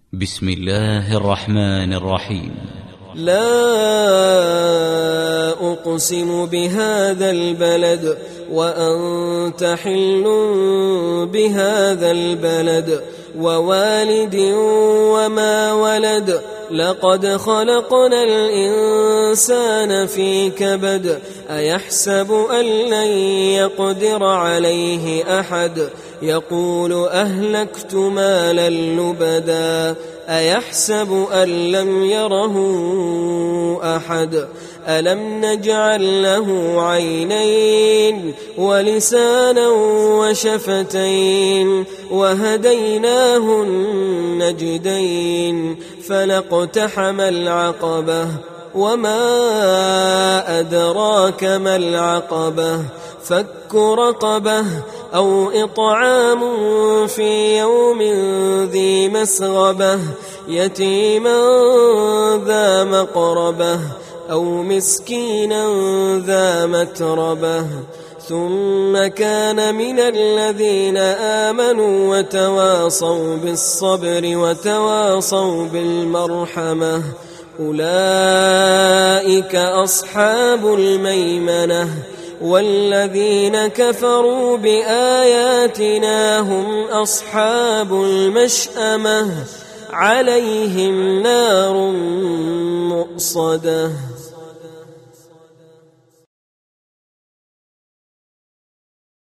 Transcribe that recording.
بسم الله الرحمن الرحيم. لا أقسم بهذا البلد وأنت حل بهذا البلد ووالد وما ولد لقد خلقنا الإنسان في كبد أيحسب أن لن يقدر عليه أحد يقول أهلكت مالا لبدا أيحسب أن لم يره أحد ألم نجعل له عينين ولسانا وشفتين وهديناه النجدين فلاقتحم العقبة وما أدراك ما العقبة فك رقبة أو إطعام في يوم ذي مسغبة يتيما ذا مقربة أو مسكينا ذا متربة ثم كان من الذين آمنوا وتواصوا بالصبر وتواصوا بالمرحمة أولئك أصحاب الميمنة والذين كفروا بآياتنا هم أصحاب المشأمة عليهم نار مؤصدة.